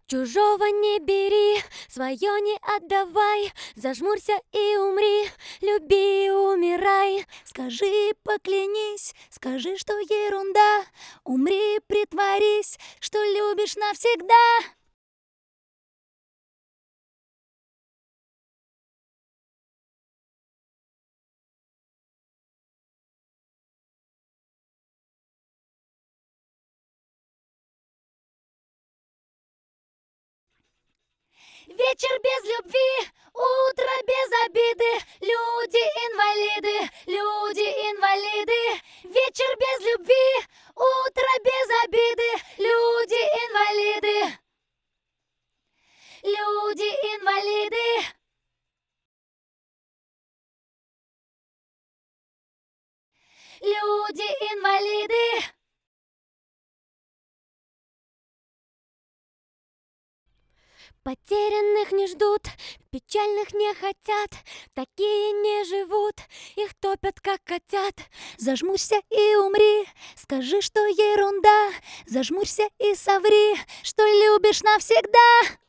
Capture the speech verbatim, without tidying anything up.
Чужого не бери, свое не отдавай, зажмурься и умри, люби и умирай. Скажи, поклянись, скажи, что ерунда, умри, притворись, что любишь навсегда. Вечер без любви, утро без обиды, люди-инвалиды, люди-инвалиды. Вечер без любви, утро без обиды, люди-инвалиды, люди-инвалиды. Люди-инвалиды. Потерянных не ждут, печальных не хотят, такие не живут, их топят как котят. Зажмурься и умри, скажи, что ерунда, зажмурься и соври, что любишь навсегда.